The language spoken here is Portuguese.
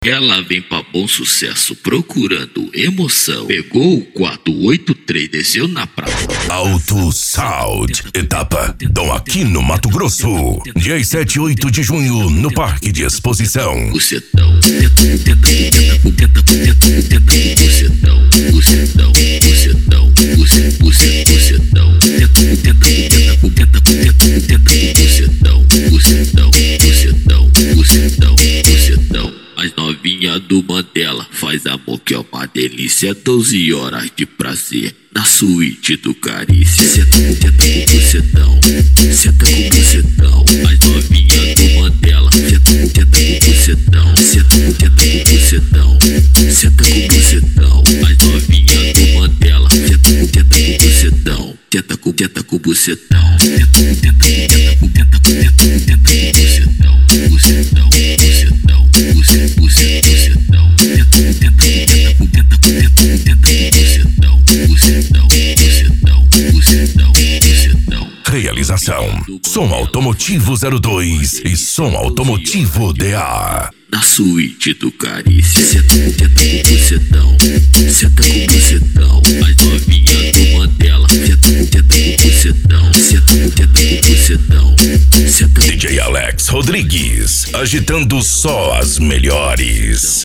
Ela vem pra Bom Sucesso procurando emoção. Pegou o 483, desceu na praça. Alto Sound, etapa Dom Aquino, Mato Grosso. Dias 7 e 8 de junho, no Parque de Exposição. Bucetão, bucetão, bucetão, bucetão, bucetão, bucetão, bucetão, bucetão. As novinha do Mandela faz amor que é uma delícia. 12 horas de prazer na suíte do Carícia. Senta com bucetão, senta com bucetão. As novinha do Mandela senta com bucetão, senta com bucetão, senta com bucetão. As novinha do Mandela senta com bucetão, senta com bucetão, Realização: Som Automotivo 02 e Som Automotivo DA. Na suíte do Carícia. Senta com bucetão, senta com bucetão. As novinha do Mandela senta com bucetão, senta com bucetão, senta. DJ Alex Rodrigues, agitando só as melhores.